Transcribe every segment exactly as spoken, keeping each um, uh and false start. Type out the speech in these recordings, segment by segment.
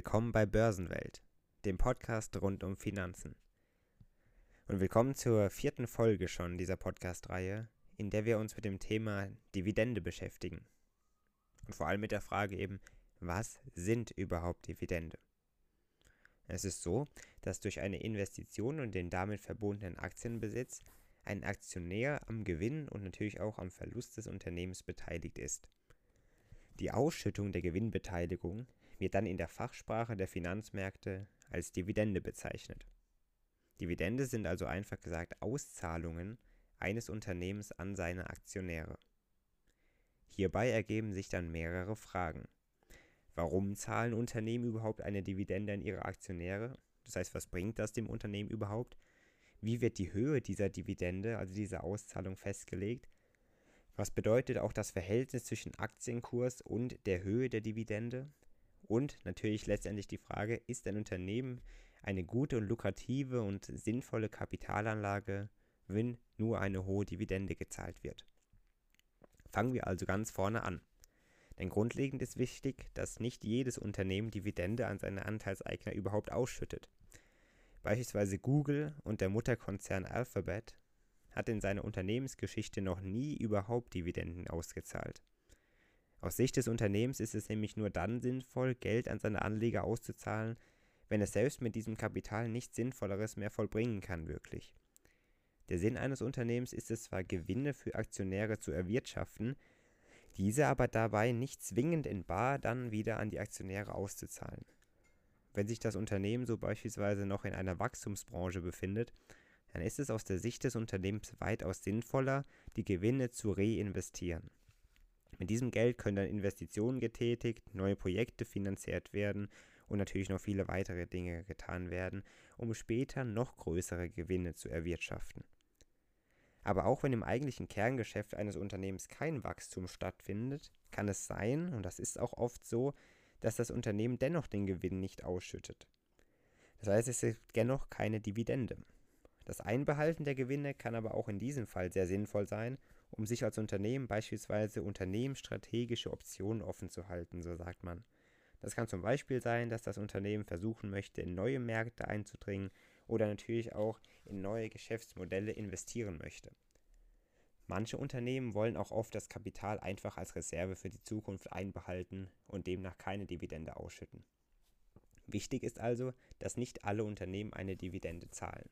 Willkommen bei Börsenwelt, dem Podcast rund um Finanzen. Und willkommen zur vierten Folge schon dieser Podcast-Reihe, in der wir uns mit dem Thema Dividende beschäftigen. Und vor allem mit der Frage eben, was sind überhaupt Dividende? Es ist so, dass durch eine Investition und den damit verbundenen Aktienbesitz ein Aktionär am Gewinn und natürlich auch am Verlust des Unternehmens beteiligt ist. Die Ausschüttung der Gewinnbeteiligung wird dann in der Fachsprache der Finanzmärkte als Dividende bezeichnet. Dividende sind also einfach gesagt Auszahlungen eines Unternehmens an seine Aktionäre. Hierbei ergeben sich dann mehrere Fragen. Warum zahlen Unternehmen überhaupt eine Dividende an ihre Aktionäre? Das heißt, was bringt das dem Unternehmen überhaupt? Wie wird die Höhe dieser Dividende, also dieser Auszahlung, festgelegt? Was bedeutet auch das Verhältnis zwischen Aktienkurs und der Höhe der Dividende? Und natürlich letztendlich die Frage, ist ein Unternehmen eine gute und lukrative und sinnvolle Kapitalanlage, wenn nur eine hohe Dividende gezahlt wird? Fangen wir also ganz vorne an. Denn grundlegend ist wichtig, dass nicht jedes Unternehmen Dividende an seine Anteilseigner überhaupt ausschüttet. Beispielsweise Google und der Mutterkonzern Alphabet hat in seiner Unternehmensgeschichte noch nie überhaupt Dividenden ausgezahlt. Aus Sicht des Unternehmens ist es nämlich nur dann sinnvoll, Geld an seine Anleger auszuzahlen, wenn es selbst mit diesem Kapital nichts Sinnvolleres mehr vollbringen kann wirklich. Der Sinn eines Unternehmens ist es zwar, Gewinne für Aktionäre zu erwirtschaften, diese aber dabei nicht zwingend in bar dann wieder an die Aktionäre auszuzahlen. Wenn sich das Unternehmen so beispielsweise noch in einer Wachstumsbranche befindet, dann ist es aus der Sicht des Unternehmens weitaus sinnvoller, die Gewinne zu reinvestieren. Mit diesem Geld können dann Investitionen getätigt, neue Projekte finanziert werden und natürlich noch viele weitere Dinge getan werden, um später noch größere Gewinne zu erwirtschaften. Aber auch wenn im eigentlichen Kerngeschäft eines Unternehmens kein Wachstum stattfindet, kann es sein, und das ist auch oft so, dass das Unternehmen dennoch den Gewinn nicht ausschüttet. Das heißt, es gibt dennoch keine Dividende. Das Einbehalten der Gewinne kann aber auch in diesem Fall sehr sinnvoll sein, um sich als Unternehmen beispielsweise unternehmensstrategische Optionen offen zu halten, so sagt man. Das kann zum Beispiel sein, dass das Unternehmen versuchen möchte, in neue Märkte einzudringen oder natürlich auch in neue Geschäftsmodelle investieren möchte. Manche Unternehmen wollen auch oft das Kapital einfach als Reserve für die Zukunft einbehalten und demnach keine Dividende ausschütten. Wichtig ist also, dass nicht alle Unternehmen eine Dividende zahlen.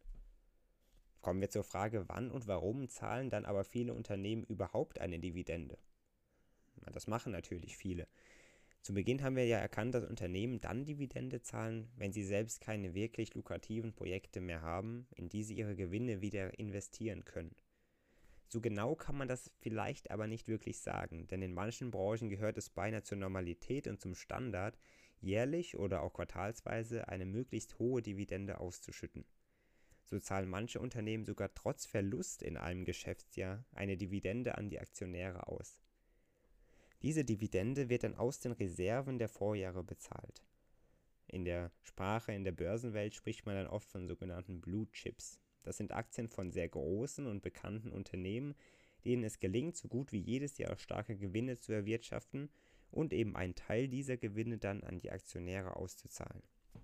Kommen wir zur Frage, wann und warum zahlen dann aber viele Unternehmen überhaupt eine Dividende? Na, das machen natürlich viele. Zu Beginn haben wir ja erkannt, dass Unternehmen dann Dividende zahlen, wenn sie selbst keine wirklich lukrativen Projekte mehr haben, in die sie ihre Gewinne wieder investieren können. So genau kann man das vielleicht aber nicht wirklich sagen, denn in manchen Branchen gehört es beinahe zur Normalität und zum Standard, jährlich oder auch quartalsweise eine möglichst hohe Dividende auszuschütten. So zahlen manche Unternehmen sogar trotz Verlust in einem Geschäftsjahr eine Dividende an die Aktionäre aus. Diese Dividende wird dann aus den Reserven der Vorjahre bezahlt. In der Sprache, in der Börsenwelt spricht man dann oft von sogenannten Blue Chips. Das sind Aktien von sehr großen und bekannten Unternehmen, denen es gelingt, so gut wie jedes Jahr starke Gewinne zu erwirtschaften und eben einen Teil dieser Gewinne dann an die Aktionäre auszuzahlen.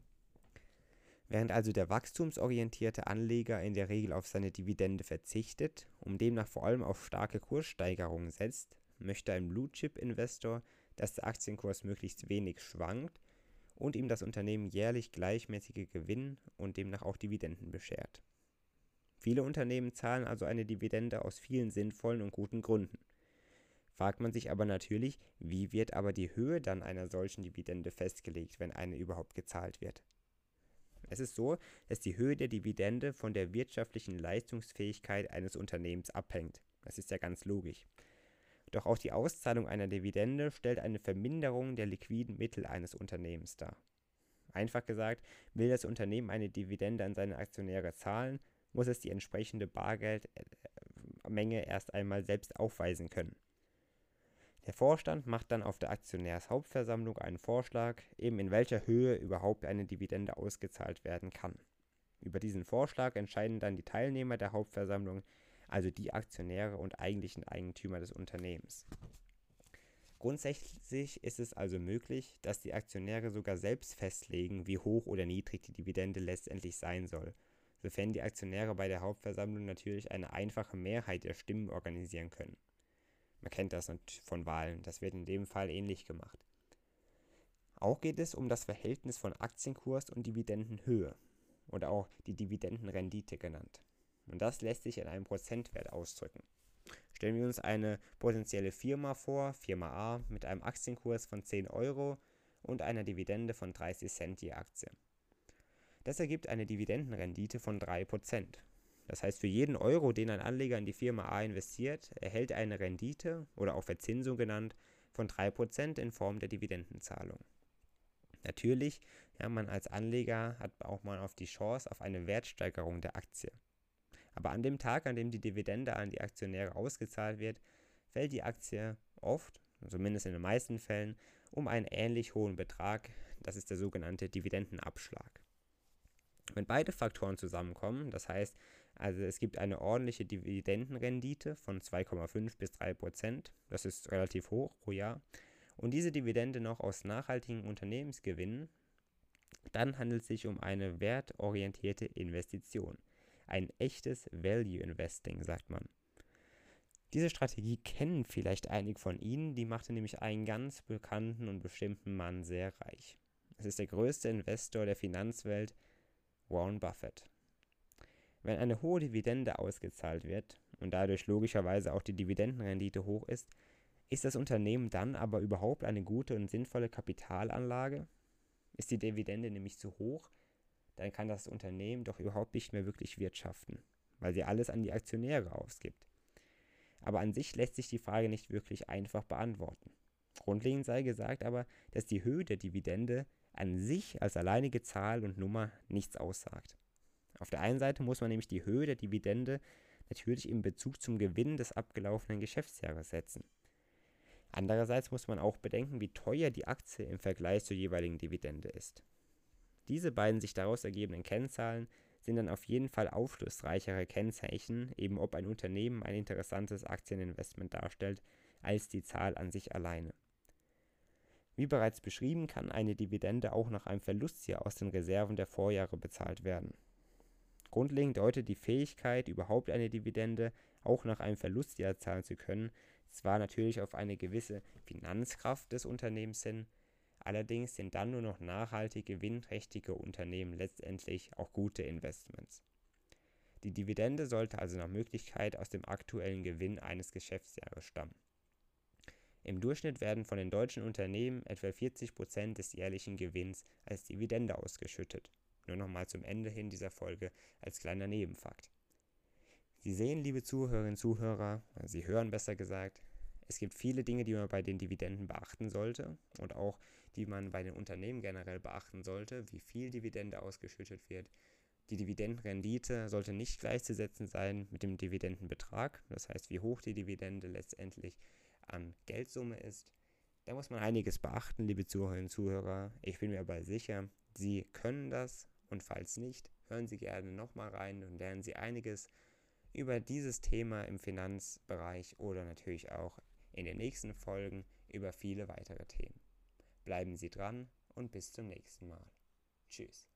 Während also der wachstumsorientierte Anleger in der Regel auf seine Dividende verzichtet und demnach vor allem auf starke Kurssteigerungen setzt, möchte ein Blue-Chip-Investor, dass der Aktienkurs möglichst wenig schwankt und ihm das Unternehmen jährlich gleichmäßige Gewinn und demnach auch Dividenden beschert. Viele Unternehmen zahlen also eine Dividende aus vielen sinnvollen und guten Gründen. Fragt man sich aber natürlich, wie wird aber die Höhe dann einer solchen Dividende festgelegt, wenn eine überhaupt gezahlt wird? Es ist so, dass die Höhe der Dividende von der wirtschaftlichen Leistungsfähigkeit eines Unternehmens abhängt. Das ist ja ganz logisch. Doch auch die Auszahlung einer Dividende stellt eine Verminderung der liquiden Mittel eines Unternehmens dar. Einfach gesagt, will das Unternehmen eine Dividende an seine Aktionäre zahlen, muss es die entsprechende Bargeldmenge erst einmal selbst aufweisen können. Der Vorstand macht dann auf der Aktionärshauptversammlung einen Vorschlag, eben in welcher Höhe überhaupt eine Dividende ausgezahlt werden kann. Über diesen Vorschlag entscheiden dann die Teilnehmer der Hauptversammlung, also die Aktionäre und eigentlichen Eigentümer des Unternehmens. Grundsätzlich ist es also möglich, dass die Aktionäre sogar selbst festlegen, wie hoch oder niedrig die Dividende letztendlich sein soll, sofern die Aktionäre bei der Hauptversammlung natürlich eine einfache Mehrheit der Stimmen organisieren können. Man kennt das von Wahlen, das wird in dem Fall ähnlich gemacht. Auch geht es um das Verhältnis von Aktienkurs und Dividendenhöhe oder auch die Dividendenrendite genannt. Und das lässt sich in einem Prozentwert ausdrücken. Stellen wir uns eine potenzielle Firma vor, Firma A, mit einem Aktienkurs von zehn Euro und einer Dividende von dreißig Cent je Aktie. Das ergibt eine Dividendenrendite von drei Prozent. Das heißt, für jeden Euro, den ein Anleger in die Firma A investiert, erhält er eine Rendite, oder auch Verzinsung genannt, von drei Prozent in Form der Dividendenzahlung. Natürlich, ja, man als Anleger hat auch mal auf die Chance auf eine Wertsteigerung der Aktie. Aber an dem Tag, an dem die Dividende an die Aktionäre ausgezahlt wird, fällt die Aktie oft, zumindest in den meisten Fällen, um einen ähnlich hohen Betrag. Das ist der sogenannte Dividendenabschlag. Wenn beide Faktoren zusammenkommen, das heißt, also es gibt eine ordentliche Dividendenrendite von zwei Komma fünf bis drei Prozent, das ist relativ hoch pro Jahr, und diese Dividende noch aus nachhaltigen Unternehmensgewinnen, dann handelt es sich um eine wertorientierte Investition. Ein echtes Value Investing, sagt man. Diese Strategie kennen vielleicht einige von Ihnen, die machte nämlich einen ganz bekannten und bestimmten Mann sehr reich. Es ist der größte Investor der Finanzwelt, Warren Buffett. Wenn eine hohe Dividende ausgezahlt wird und dadurch logischerweise auch die Dividendenrendite hoch ist, ist das Unternehmen dann aber überhaupt eine gute und sinnvolle Kapitalanlage? Ist die Dividende nämlich zu hoch, dann kann das Unternehmen doch überhaupt nicht mehr wirklich wirtschaften, weil sie alles an die Aktionäre ausgibt. Aber an sich lässt sich die Frage nicht wirklich einfach beantworten. Grundlegend sei gesagt aber, dass die Höhe der Dividende an sich als alleinige Zahl und Nummer nichts aussagt. Auf der einen Seite muss man nämlich die Höhe der Dividende natürlich in Bezug zum Gewinn des abgelaufenen Geschäftsjahres setzen. Andererseits muss man auch bedenken, wie teuer die Aktie im Vergleich zur jeweiligen Dividende ist. Diese beiden sich daraus ergebenden Kennzahlen sind dann auf jeden Fall aufschlussreichere Kennzeichen, eben ob ein Unternehmen ein interessantes Aktieninvestment darstellt, als die Zahl an sich alleine. Wie bereits beschrieben, kann eine Dividende auch nach einem Verlustjahr aus den Reserven der Vorjahre bezahlt werden. Grundlegend deutet die Fähigkeit, überhaupt eine Dividende auch nach einem Verlustjahr zahlen zu können, zwar natürlich auf eine gewisse Finanzkraft des Unternehmens hin, allerdings sind dann nur noch nachhaltig gewinnträchtige Unternehmen letztendlich auch gute Investments. Die Dividende sollte also nach Möglichkeit aus dem aktuellen Gewinn eines Geschäftsjahres stammen. Im Durchschnitt werden von den deutschen Unternehmen etwa vierzig Prozent des jährlichen Gewinns als Dividende ausgeschüttet. Nur nochmal zum Ende hin dieser Folge als kleiner Nebenfakt. Sie sehen, liebe Zuhörerinnen und Zuhörer, oder Sie hören besser gesagt, es gibt viele Dinge, die man bei den Dividenden beachten sollte und auch die man bei den Unternehmen generell beachten sollte, wie viel Dividende ausgeschüttet wird. Die Dividendenrendite sollte nicht gleichzusetzen sein mit dem Dividendenbetrag, das heißt, wie hoch die Dividende letztendlich an Geldsumme ist. Da muss man einiges beachten, liebe Zuhörerinnen und Zuhörer. Ich bin mir aber sicher, Sie können das, und falls nicht, hören Sie gerne nochmal rein und lernen Sie einiges über dieses Thema im Finanzbereich oder natürlich auch in den nächsten Folgen über viele weitere Themen. Bleiben Sie dran und bis zum nächsten Mal. Tschüss.